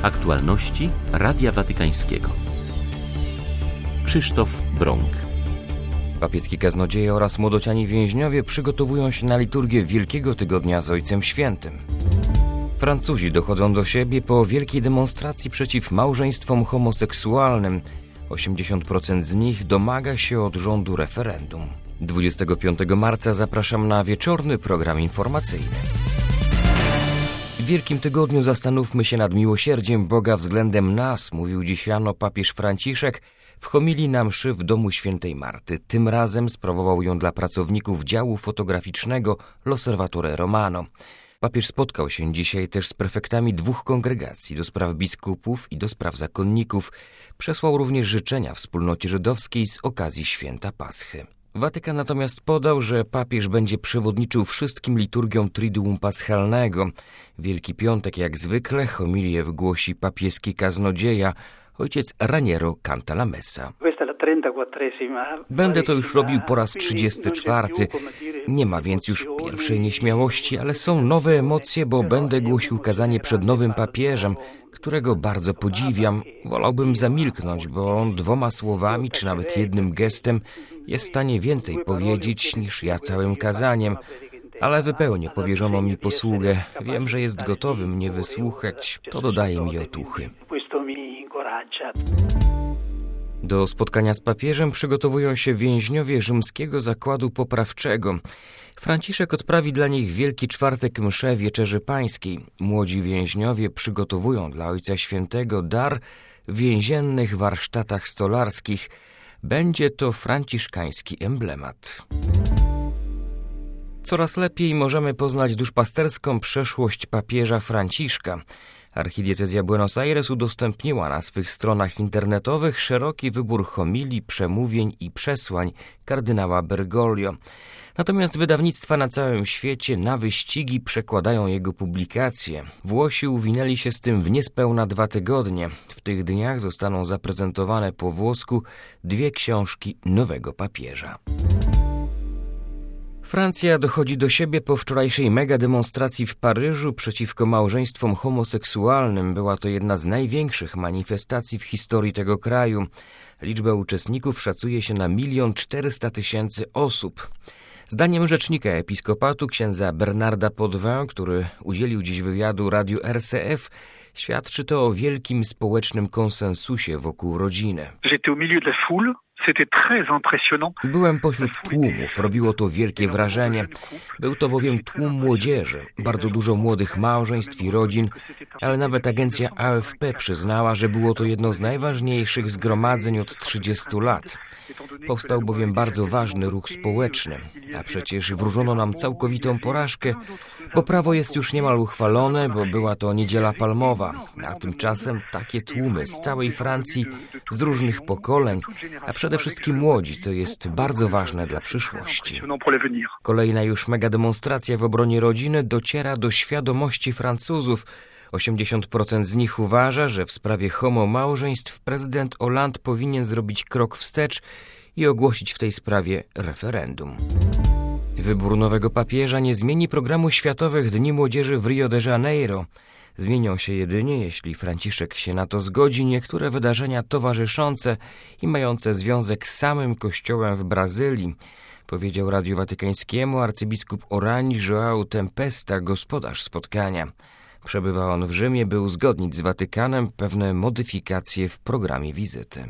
Aktualności Radia Watykańskiego. Krzysztof Brąk. Papieski kaznodzieje oraz młodociani więźniowie przygotowują się na liturgię Wielkiego Tygodnia z Ojcem Świętym. Francuzi dochodzą do siebie po wielkiej demonstracji przeciw małżeństwom homoseksualnym. 80% z nich domaga się od rządu referendum. 25 marca zapraszam na wieczorny program informacyjny. W Wielkim Tygodniu zastanówmy się nad miłosierdziem Boga względem nas, mówił dziś rano papież Franciszek w homilii na mszy w domu świętej Marty. Tym razem sprawował ją dla pracowników działu fotograficznego L'Osservatore Romano. Papież spotkał się dzisiaj też z prefektami dwóch kongregacji do spraw biskupów i do spraw zakonników. Przesłał również życzenia wspólnocie żydowskiej z okazji święta Paschy. Watykan natomiast podał, że papież będzie przewodniczył wszystkim liturgiom Triduum Paschalnego. Wielki Piątek jak zwykle homilię wygłosi papieski kaznodzieja, ojciec Raniero Cantalamessa. Będę to już robił po raz 34. Nie ma więc już pierwszej nieśmiałości, ale są nowe emocje, bo będę głosił kazanie przed nowym papieżem, którego bardzo podziwiam. Wolałbym zamilknąć, bo on 2 słowami, czy nawet jednym gestem jest w stanie więcej powiedzieć niż ja całym kazaniem. Ale wypełnię powierzoną mi posługę. Wiem, że jest gotowy mnie wysłuchać. To dodaje mi otuchy. Do spotkania z papieżem przygotowują się więźniowie rzymskiego zakładu poprawczego. Franciszek odprawi dla nich Wielki Czwartek mszę Wieczerzy Pańskiej. Młodzi więźniowie przygotowują dla Ojca Świętego dar w więziennych warsztatach stolarskich. Będzie to franciszkański emblemat. Coraz lepiej możemy poznać duszpasterską przeszłość papieża Franciszka. Archidiecezja Buenos Aires udostępniła na swych stronach internetowych szeroki wybór homilii, przemówień i przesłań kardynała Bergoglio. Natomiast wydawnictwa na całym świecie na wyścigi przekładają jego publikacje. Włosi uwinęli się z tym w niespełna 2 tygodnie. W tych dniach zostaną zaprezentowane po włosku 2 książki nowego papieża. Francja dochodzi do siebie po wczorajszej megademonstracji w Paryżu przeciwko małżeństwom homoseksualnym. Była to jedna z największych manifestacji w historii tego kraju. Liczbę uczestników szacuje się na 1 400 000 osób. Zdaniem rzecznika episkopatu księdza Bernarda Podvin, który udzielił dziś wywiadu radiu RCF, świadczy to o wielkim społecznym konsensusie wokół rodziny. Byłem pośród tłumów, robiło to wielkie wrażenie. Był to bowiem tłum młodzieży, bardzo dużo młodych małżeństw i rodzin, ale nawet agencja AFP przyznała, że było to jedno z najważniejszych zgromadzeń od 30 lat. Powstał bowiem bardzo ważny ruch społeczny, a przecież wróżono nam całkowitą porażkę, bo prawo jest już niemal uchwalone, bo była to Niedziela Palmowa, a tymczasem takie tłumy z całej Francji, z różnych pokoleń, a przede wszystkim młodzi, co jest bardzo ważne dla przyszłości. Kolejna już megademonstracja w obronie rodziny dociera do świadomości Francuzów. 80% z nich uważa, że w sprawie homomałżeństw prezydent Hollande powinien zrobić krok wstecz i ogłosić w tej sprawie referendum. Wybór nowego papieża nie zmieni programu Światowych Dni Młodzieży w Rio de Janeiro. Zmienią się jedynie, jeśli Franciszek się na to zgodzi, niektóre wydarzenia towarzyszące i mające związek z samym Kościołem w Brazylii, powiedział Radiu Watykańskiemu arcybiskup Orani João Tempesta, gospodarz spotkania. Przebywa on w Rzymie, by uzgodnić z Watykanem pewne modyfikacje w programie wizyty.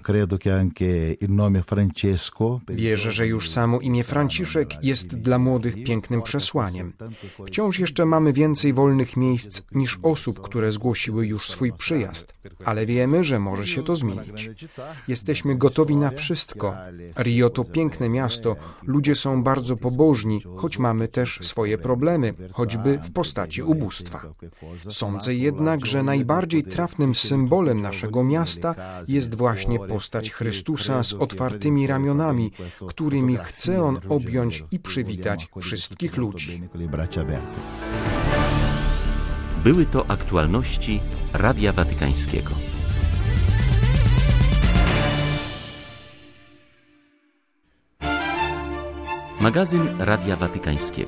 Wierzę, że już samo imię Franciszek jest dla młodych pięknym przesłaniem. Wciąż jeszcze mamy więcej wolnych miejsc niż osób, które zgłosiły już swój przyjazd, ale wiemy, że może się to zmienić. Jesteśmy gotowi na wszystko. Rio to piękne miasto, ludzie są bardzo pobożni, choć mamy też swoje problemy, choćby w postaci ubóstwa. Sądzę jednak, że najbardziej trafnym symbolem naszego miasta jest właśnie postać Chrystusa z otwartymi ramionami, którymi chce On objąć i przywitać wszystkich ludzi. Były to aktualności Radia Watykańskiego. Magazyn Radia Watykańskiego.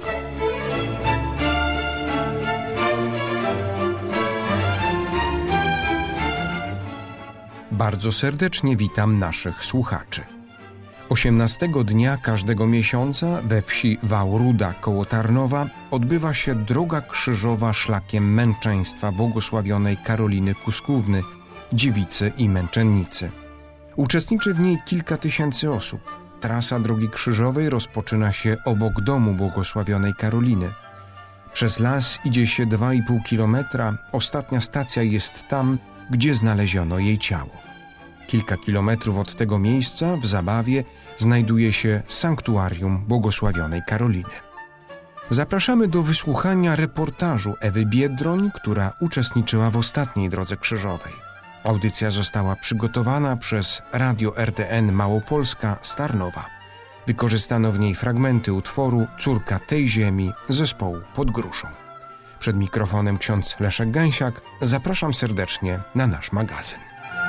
Bardzo serdecznie witam naszych słuchaczy. 18 dnia każdego miesiąca we wsi Wałruda koło Tarnowa odbywa się droga krzyżowa szlakiem męczeństwa błogosławionej Karoliny Kuskówny, dziewicy i męczennicy. Uczestniczy w niej kilka tysięcy osób. Trasa drogi krzyżowej rozpoczyna się obok domu błogosławionej Karoliny. Przez las idzie się 2,5 kilometra, ostatnia stacja jest tam, gdzie znaleziono jej ciało. Kilka kilometrów od tego miejsca, w Zabawie, znajduje się sanktuarium błogosławionej Karoliny. Zapraszamy do wysłuchania reportażu Ewy Biedroń, która uczestniczyła w ostatniej drodze krzyżowej. Audycja została przygotowana przez Radio RTN Małopolska z Tarnowa. Wykorzystano w niej fragmenty utworu Córka tej ziemi zespołu Pod Gruszą. Przed mikrofonem ksiądz Leszek Gęsiak. Zapraszam serdecznie na nasz magazyn.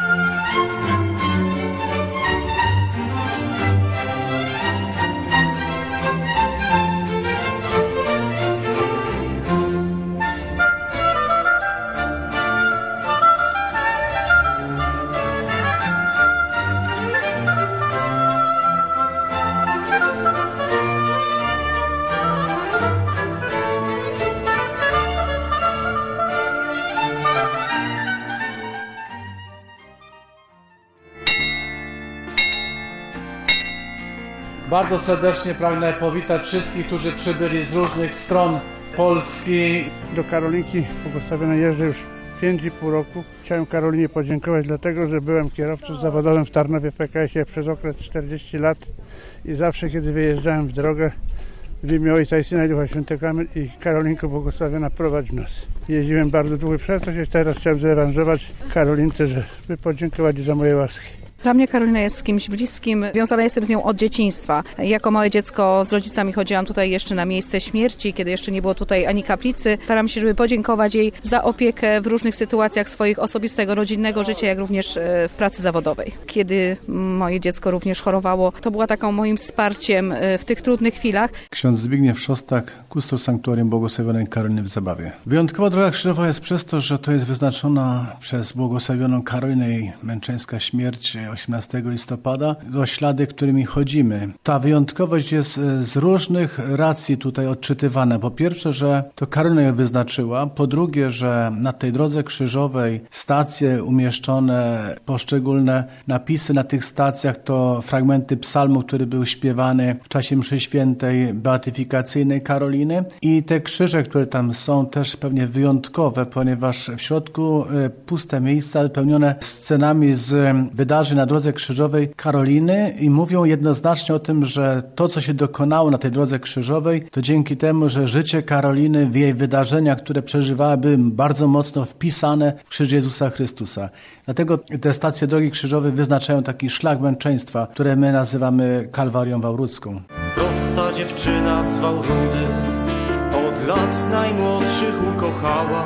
Bardzo serdecznie pragnę powitać wszystkich, którzy przybyli z różnych stron Polski. Do Karolinki błogosławionej jeżdżę już 5,5 roku. Chciałem Karolinie podziękować dlatego, że byłem kierowcą zawodowym w Tarnowie PKS-ie przez okres 40 lat i zawsze, kiedy wyjeżdżałem w drogę, w imię Ojca i Syna i Ducha Świętego i Karolinko błogosławiona, prowadź nas. Jeździłem bardzo długo przez to i teraz chciałem zrewanżować Karolince, żeby podziękować za moje łaski. Dla mnie Karolina jest kimś bliskim, związana jestem z nią od dzieciństwa. Jako małe dziecko z rodzicami chodziłam tutaj jeszcze na miejsce śmierci, kiedy jeszcze nie było tutaj ani kaplicy. Staram się, żeby podziękować jej za opiekę w różnych sytuacjach swoich osobistego, rodzinnego życia, jak również w pracy zawodowej. Kiedy moje dziecko również chorowało, to była taką moim wsparciem w tych trudnych chwilach. Ksiądz Zbigniew Szostak, kustos sanktuarium błogosławionej Karoliny w Zabawie. Wyjątkowa droga krzyżowa jest przez to, że to jest wyznaczona przez błogosławioną Karolinę jej męczeńska śmierć 18 listopada, to ślady, którymi chodzimy. Ta wyjątkowość jest z różnych racji tutaj odczytywana. Po pierwsze, że to Karolina ją wyznaczyła. Po drugie, że na tej drodze krzyżowej stacje umieszczone, poszczególne napisy na tych stacjach to fragmenty psalmu, który był śpiewany w czasie mszy świętej beatyfikacyjnej Karoliny. I te krzyże, które tam są, też pewnie wyjątkowe, ponieważ w środku puste miejsca wypełnione scenami z wydarzeń na drodze krzyżowej Karoliny i mówią jednoznacznie o tym, że to, co się dokonało na tej drodze krzyżowej, to dzięki temu, że życie Karoliny w jej wydarzenia, które przeżywała, były bardzo mocno wpisane w krzyż Jezusa Chrystusa. Dlatego te stacje drogi krzyżowej wyznaczają taki szlak męczeństwa, które my nazywamy Kalwarią Wałrudzką. Prosta dziewczyna z Wałrudy od lat najmłodszych ukochała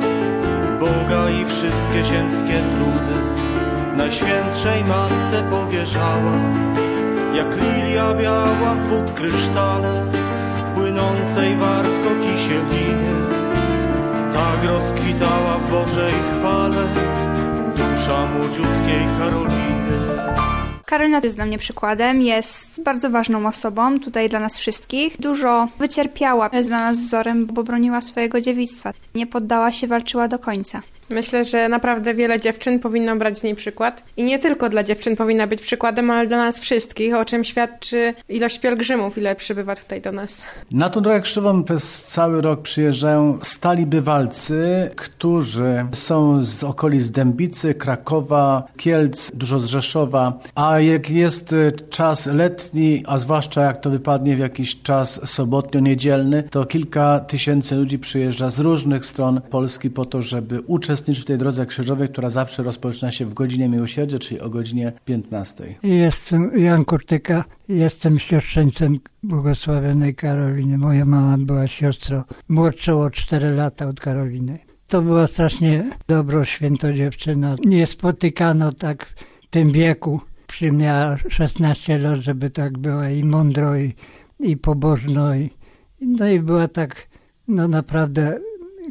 Boga i wszystkie ziemskie trudy Najświętszej Matce powierzała, jak lilia biała w wód krysztale, płynącej wartko kisieliny. Tak rozkwitała w Bożej chwale dusza młodziutkiej Karoliny. Karolina jest dla mnie przykładem, jest bardzo ważną osobą tutaj dla nas wszystkich. Dużo wycierpiała, jest dla nas wzorem, bo broniła swojego dziewictwa. Nie poddała się, walczyła do końca. Myślę, że naprawdę wiele dziewczyn powinno brać z niej przykład. I nie tylko dla dziewczyn powinna być przykładem, ale dla nas wszystkich, o czym świadczy ilość pielgrzymów, ile przybywa tutaj do nas. Na tą drogę krzyżową przez cały rok przyjeżdżają stali bywalcy, którzy są z okolic Dębicy, Krakowa, Kielc, dużo z Rzeszowa. A jak jest czas letni, a zwłaszcza jak to wypadnie w jakiś czas sobotnio-niedzielny, to kilka tysięcy ludzi przyjeżdża z różnych stron Polski po to, żeby uczestniczyć w tej drodze krzyżowej, która zawsze rozpoczyna się w godzinie miłosierdzia, czyli o godzinie 15. Jestem Jan Kurtyka, jestem siostrzeńcem błogosławionej Karoliny. Moja mama była siostrą młodszą o 4 lata od Karoliny. To była strasznie dobro święto dziewczyna. Nie spotykano tak w tym wieku. Miała 16 lat, żeby tak była i mądro, i pobożno. No i była tak naprawdę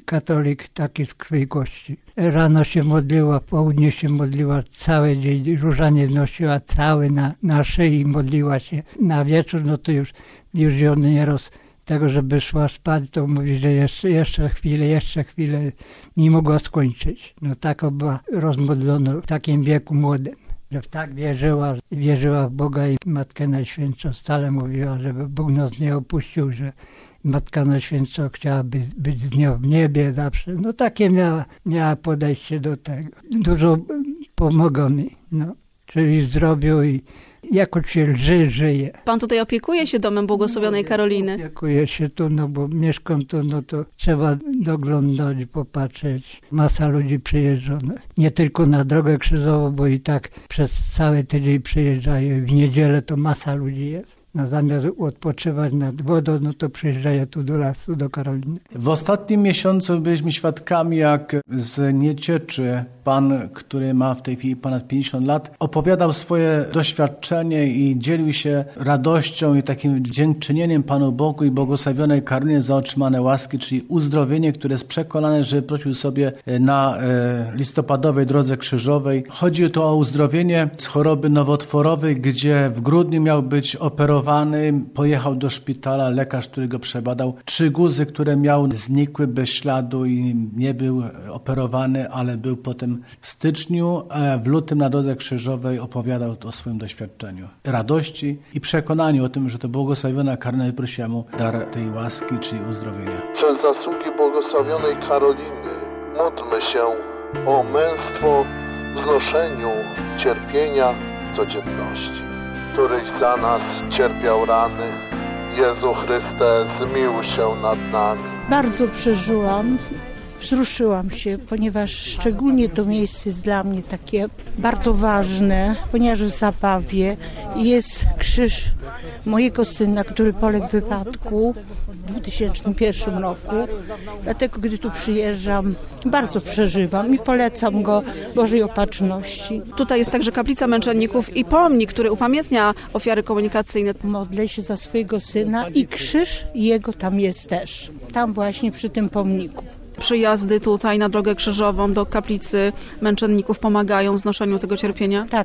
katolik taki z krwi i kości. Rano się modliła, w południe się modliła, cały dzień różaniec nosiła cały na szyi, modliła się. Na wieczór, no to już ją nieraz tego, żeby szła spać, to mówi, że jeszcze chwilę, nie mogła skończyć. No taka była rozmodlona w takim wieku młodym, że tak wierzyła w Boga i Matkę Najświętszą. Stale mówiła, żeby Bóg nas nie opuścił, że Matka Najświętsza chciała być z nią w niebie zawsze. No takie miała podejście do tego. Dużo pomogła mi, no. Czyli w zdrowiu i jako się żyje. Pan tutaj opiekuje się domem błogosławionej Karoliny? Opiekuję się tu, no bo mieszkam tu, no to trzeba doglądać, popatrzeć. Masa ludzi przyjeżdża. Nie tylko na Drogę Krzyżową, bo i tak przez cały tydzień przyjeżdżają. W niedzielę to masa ludzi jest. No zamiast odpoczywać nad wodą, no to przyjeżdżają tu do lasu, do Karoliny. W ostatnim miesiącu byliśmy świadkami, jak z Niecieczy pan, który ma w tej chwili ponad 50 lat, opowiadał swoje doświadczenie i dzielił się radością i takim dziękczynieniem Panu Bogu i błogosławionej Karolinie za otrzymane łaski, czyli uzdrowienie, które jest przekonane, że prosił sobie na listopadowej Drodze Krzyżowej. Chodzi tu o uzdrowienie z choroby nowotworowej, gdzie w grudniu miał być operowany. Pojechał do szpitala, lekarz, który go przebadał. 3 guzy, które miał, znikły bez śladu i nie był operowany, ale był potem w styczniu, a w lutym na Drodze Krzyżowej opowiadał o swoim doświadczeniu. Radości i przekonaniu o tym, że to błogosławiona Karolina wyprosiła mu dar tej łaski, czyli uzdrowienia. Przez zasługi błogosławionej Karoliny módlmy się o męstwo w znoszeniu cierpienia codzienności, któryś za nas cierpiał rany. Jezu Chryste, zmiłuj się nad nami. Bardzo przeżyłam, wzruszyłam się, ponieważ szczególnie to miejsce jest dla mnie takie bardzo ważne, ponieważ w Zabawie jest krzyż mojego syna, który poległ w wypadku w 2001 roku. Dlatego, gdy tu przyjeżdżam, bardzo przeżywam i polecam go Bożej Opatrzności. Tutaj jest także kaplica męczenników i pomnik, który upamiętnia ofiary komunikacyjne. Modlę się za swojego syna i krzyż jego tam jest też. Tam właśnie przy tym pomniku. Przyjazdy tutaj na Drogę Krzyżową do kaplicy męczenników pomagają w znoszeniu tego cierpienia? Tak,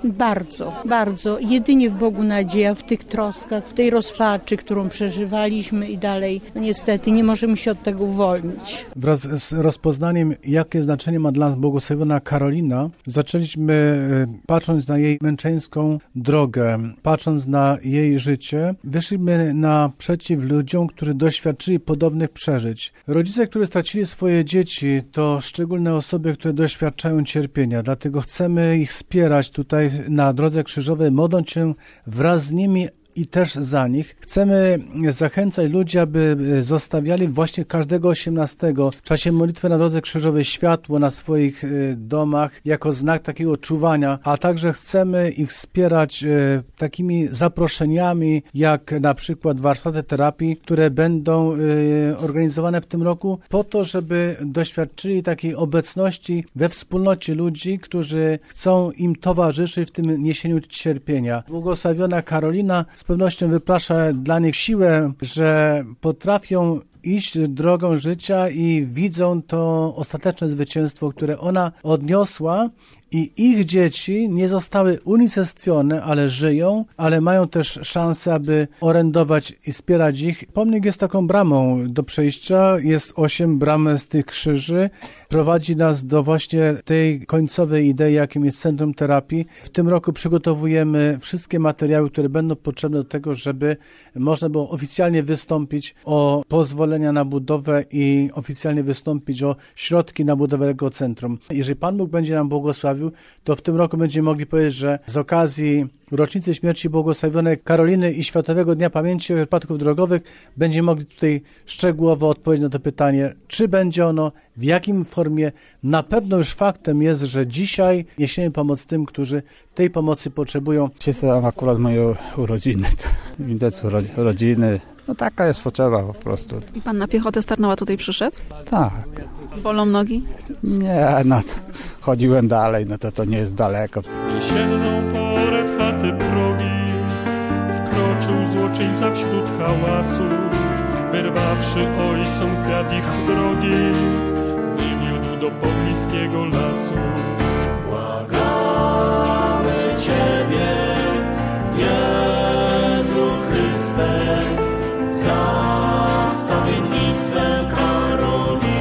bardzo. Jedynie w Bogu nadzieja, w tych troskach, w tej rozpaczy, którą przeżywaliśmy i dalej. No niestety nie możemy się od tego uwolnić. Wraz z rozpoznaniem, jakie znaczenie ma dla nas błogosławiona Karolina, zaczęliśmy, patrząc na jej męczeńską drogę, patrząc na jej życie, wyszliśmy naprzeciw ludziom, którzy doświadczyli podobnych przeżyć. Rodzice, którzy stracili swoje dzieci, to szczególne osoby, które doświadczają cierpienia. Dlatego chcemy ich wspierać tutaj na Drodze Krzyżowej, modląc się wraz z nimi i też za nich. Chcemy zachęcać ludzi, aby zostawiali właśnie każdego 18 w czasie modlitwy na Drodze Krzyżowej światło na swoich domach jako znak takiego czuwania, a także chcemy ich wspierać takimi zaproszeniami, jak na przykład warsztaty terapii, które będą organizowane w tym roku po to, żeby doświadczyli takiej obecności we wspólnocie ludzi, którzy chcą im towarzyszyć w tym niesieniu cierpienia. Błogosławiona Karolina z pewnością wyprasza dla nich siłę, że potrafią iść drogą życia i widzą to ostateczne zwycięstwo, które ona odniosła i ich dzieci nie zostały unicestwione, ale żyją, ale mają też szansę, aby orędować i wspierać ich. Pomnik jest taką bramą do przejścia, jest 8 bram z tych krzyży. Prowadzi nas do właśnie tej końcowej idei, jakim jest Centrum Terapii. W tym roku przygotowujemy wszystkie materiały, które będą potrzebne do tego, żeby można było oficjalnie wystąpić o pozwolenia na budowę i oficjalnie wystąpić o środki na budowę tego centrum. Jeżeli Pan Bóg będzie nam błogosławił, to w tym roku będziemy mogli powiedzieć, że z okazji rocznicy śmierci błogosławionej Karoliny i Światowego Dnia Pamięci o Wypadków Drogowych będziemy mogli tutaj szczegółowo odpowiedzieć na to pytanie, czy będzie ono, w jakim formie. Na pewno już faktem jest, że dzisiaj niesiemy pomoc tym, którzy tej pomocy potrzebują. Dzisiaj akurat moje urodziny, widać rodziny. No taka jest potrzeba po prostu. I pan na piechotę z Tarnowa tutaj przyszedł? Tak. Bolą nogi? Nie, no to chodziłem dalej, no to nie jest daleko. Jesienną porę w chaty progi wkroczył złoczyńca wśród hałasu. wyrwawszy ojcom kwiat ich drogi, wywiódł do pobliskiego lasu. Błagamy Ciebie, Jezu Chryste, za wstawiennictwem Karoliny.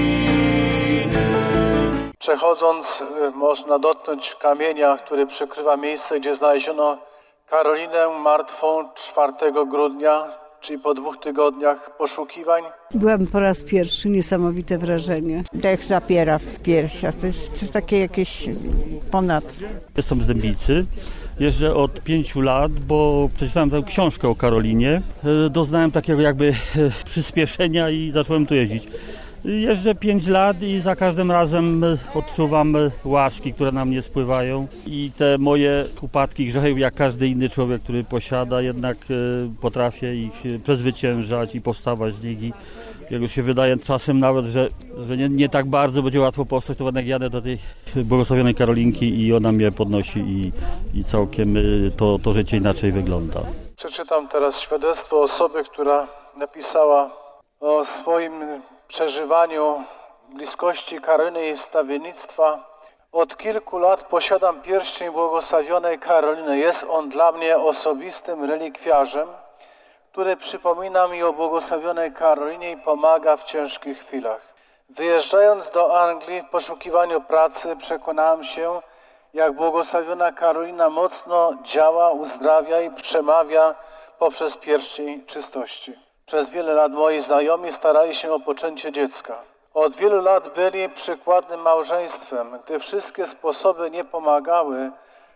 Przechodząc, można dotknąć kamienia, który przykrywa miejsce, gdzie znaleziono Karolinę martwą 4 grudnia, czyli po 2 tygodniach poszukiwań. Byłam po raz pierwszy, niesamowite wrażenie. Dech zapiera w piersiach, to jest takie jakieś ponad. Jestem z Dębicy. Jeżdżę od 5 lat, bo przeczytałem tę książkę o Karolinie. Doznałem takiego jakby przyspieszenia i zacząłem tu jeździć. Jeżdżę 5 lat i za każdym razem odczuwam łaski, które na mnie spływają i te moje upadki, grzechy, jak każdy inny człowiek, który posiada, jednak potrafię ich przezwyciężać i powstawać z nich. I jak już się wydaje czasem nawet, że nie tak bardzo będzie łatwo powstać, to jednak jadę do tej błogosławionej Karolinki i ona mnie podnosi i całkiem to życie inaczej wygląda. Przeczytam teraz świadectwo osoby, która napisała o swoim przeżywaniu bliskości Karoliny i wstawiennictwa. Od kilku lat posiadam pierścień błogosławionej Karoliny. Jest on dla mnie osobistym relikwiarzem, który przypomina mi o błogosławionej Karolinie i pomaga w ciężkich chwilach. Wyjeżdżając do Anglii w poszukiwaniu pracy, przekonałem się, jak błogosławiona Karolina mocno działa, uzdrawia i przemawia poprzez pierścień czystości. Przez wiele lat moi znajomi starali się o poczęcie dziecka. Od wielu lat byli przykładnym małżeństwem. Gdy wszystkie sposoby nie pomagały,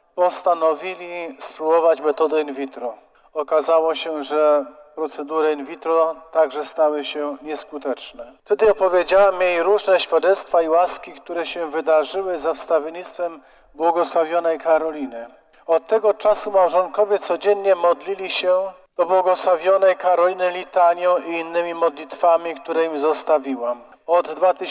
postanowili spróbować metodę in vitro. Okazało się, że procedury in vitro także stały się nieskuteczne. Wtedy opowiedziałem jej różne świadectwa i łaski, które się wydarzyły za wstawiennictwem błogosławionej Karoliny. Od tego czasu małżonkowie codziennie modlili się do błogosławionej Karoliny litanią i innymi modlitwami, które im zostawiłam. Od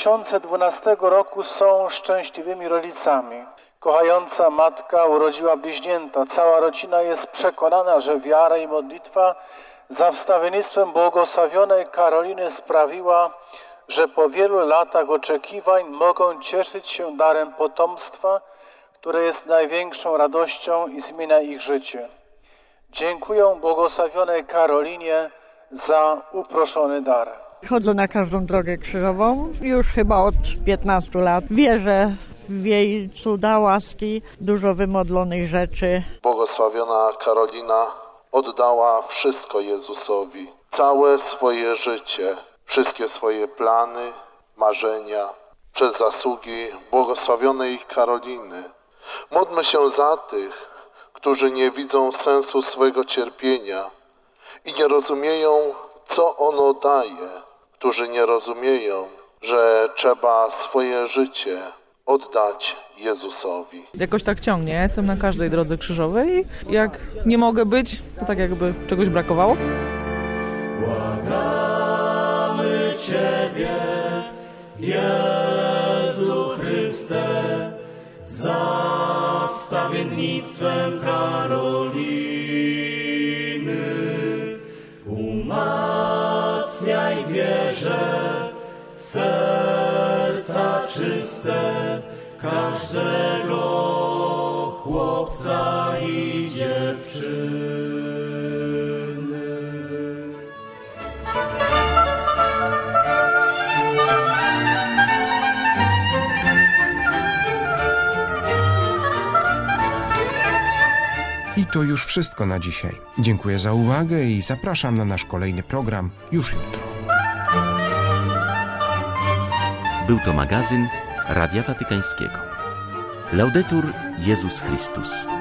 2012 roku są szczęśliwymi rodzicami. Kochająca matka urodziła bliźnięta. Cała rodzina jest przekonana, że wiara i modlitwa za wstawiennictwem błogosławionej Karoliny sprawiła, że po wielu latach oczekiwań mogą cieszyć się darem potomstwa, które jest największą radością i zmienia ich życie. Dziękuję błogosławionej Karolinie za uproszony dar. Chodzę na każdą drogę krzyżową już chyba od 15 lat. Wierzę w jej cuda, łaski, dużo wymodlonych rzeczy. Błogosławiona Karolina oddała wszystko Jezusowi. Całe swoje życie, wszystkie swoje plany, marzenia. Przez zasługi błogosławionej Karoliny módlmy się za tych, którzy nie widzą sensu swego cierpienia i nie rozumieją, co ono daje, którzy nie rozumieją, że trzeba swoje życie oddać Jezusowi. Jakoś tak ciągnie. Ja jestem na każdej drodze krzyżowej. Jak nie mogę być, to tak jakby czegoś brakowało. Błagamy Ciebie, Jezu Chryste, za wstawiennictwem Karoliny. Umacniaj wierze, serca czyste każdego chłopca i dziewczyny. I to już wszystko na dzisiaj. Dziękuję za uwagę i zapraszam na nasz kolejny program już jutro. Był to magazyn Radia Watykańskiego. Laudetur Jezus Chrystus.